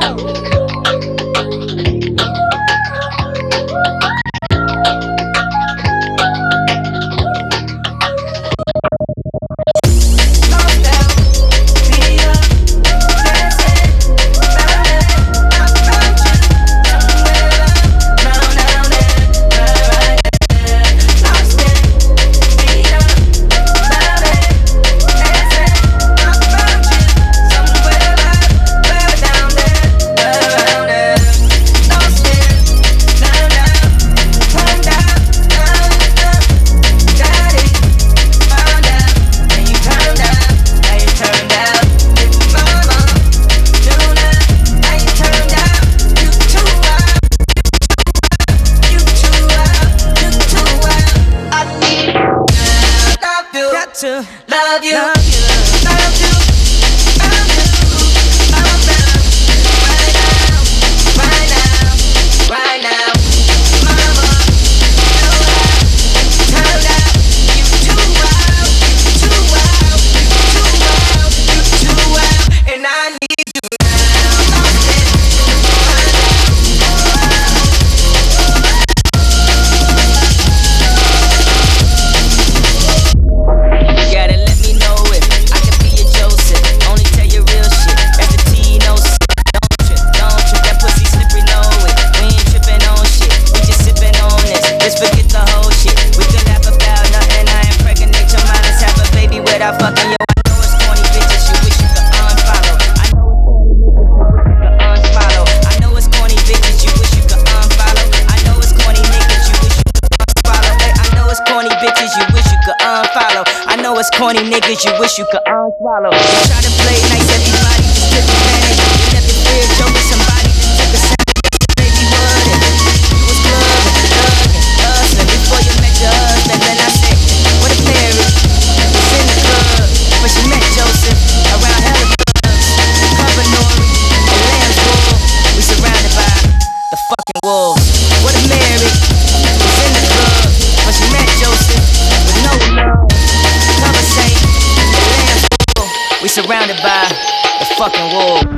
To love you, love you, love you, love you, love you, right now, right now, right now, mama, turn up, you too wild, you too wild, you too wild, you too wild, and I need you now, lost it, you gotta let me know it. I can be your Joseph. Only tell you real shit. That's the T, no shit. Don't trip, don't trip. That pussy slippery, know it. We ain't tripping on shit. We just sipping on this. Just forget the whole shit. We can laugh about nothing. I impregnate your mind. Let's have a baby without fucking yo. I know it's corny bitches. You wish you could unfollow. I know it's corny bitches. You wish you could unfollow. I know it's corny bitches. You wish you could unfollow. Hey, I know it's corny bitches. You wish you could unfollow. I know it's corny niggas, you wish you could unswallow. You try to play nice, everybody just took advantage. You never feared joking, somebody just took a savage. Baby, what it? You was clubbing, thugging, hustling before you met your husband. Then I said, what a marriage. Was in the club, but she met Joseph around hella clubs. Cover Nori and Lamb's Wool. We surrounded by the fucking wolves. What a marriage. Was in the club, but she met Joseph with no love. We surrounded by the fucking wolves.